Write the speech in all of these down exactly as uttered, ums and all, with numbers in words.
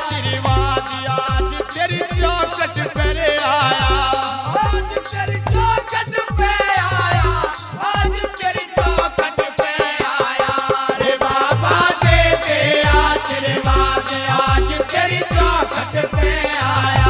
आशीर्वाद आज तेरी चौखट पर आया, आज तेरी चौखट पे आया, आज तेरी चौखट पे आया। रे बाबा दे दे आशीर्वाद आज तेरी चौखट पे आया।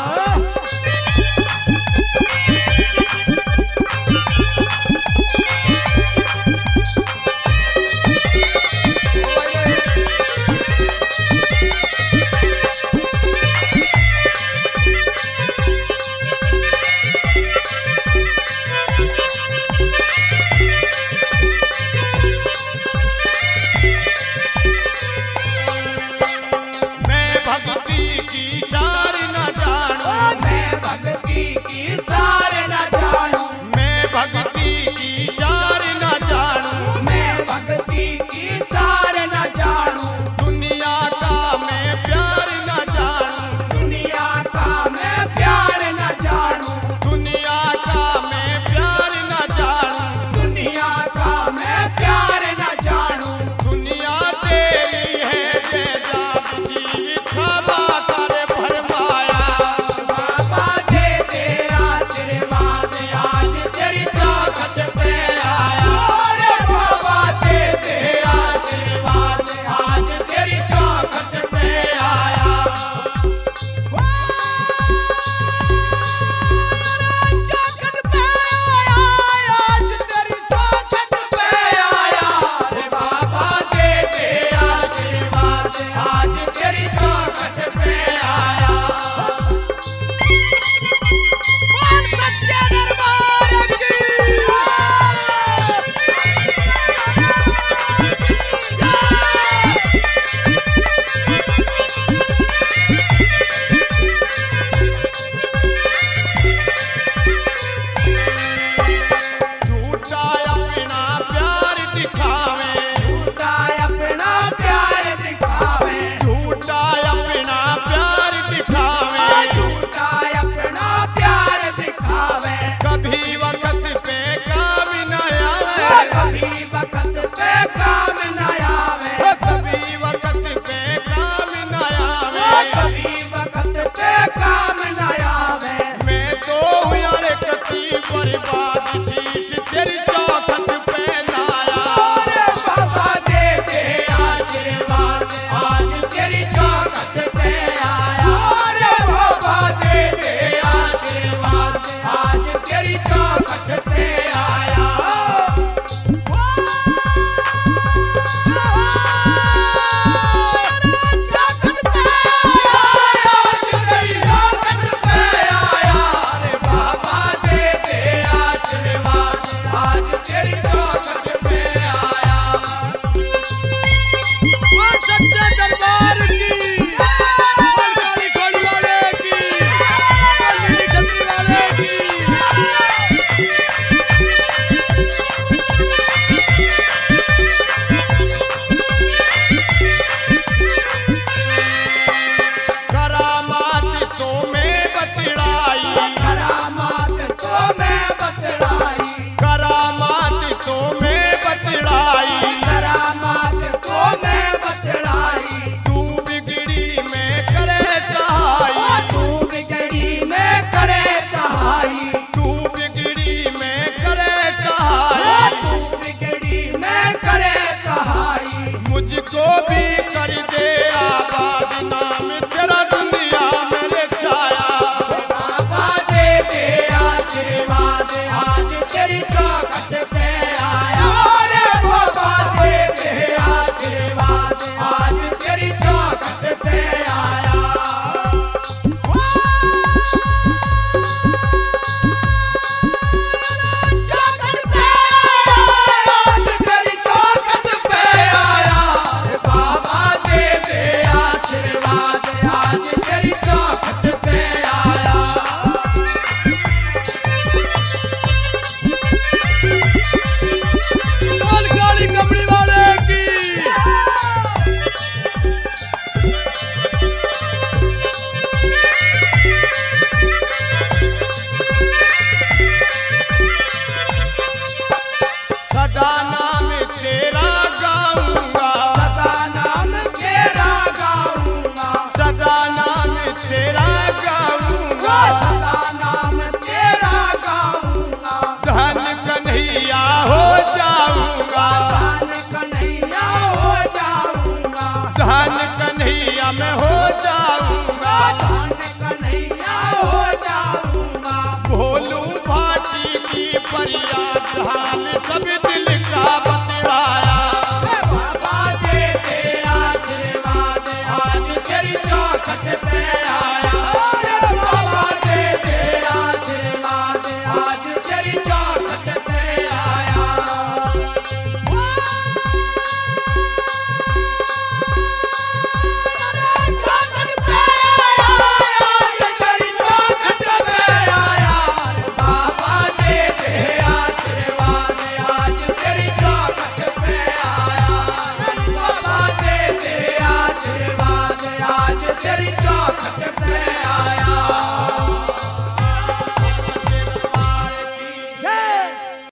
भक्ति की सार न जानू, मैं भक्ति की सार न जानू, मैं भक्ति की सार न जानू, मैं भक्ति की सार न जानू। दुनिया का मैं प्यार न जानू, दुनिया का मैं प्यार न जानू, दुनिया का मैं प्यार न जानू, दुनिया का मैं प्यार न जानू। दुनिया तेरी है बेजात जीवित खबा कर भरमाया, बाबा दे दे आशीर्वाद आज तेरी चौखट पे आया। रे बाबा दे दे आशीर्वाद आज तेरी चौखट पे आया। चौखट पे आया, आज तेरी चौखट पे आया। रे बाबा दे दे आशीर्वाद आज तेरी चौखट पे आया। बोल सच्चे दरबार की झूठा अपना प्यार दिखावे, झूठा अपना प्यार दिखावे, झूठा अपना प्यार दिखावे, झूठा अपना प्यार दिखावे। कभी वक्त पे काम न आवे, कभी वक्त पे काम न आवे, कभी वक्त पे काम न आवे, कभी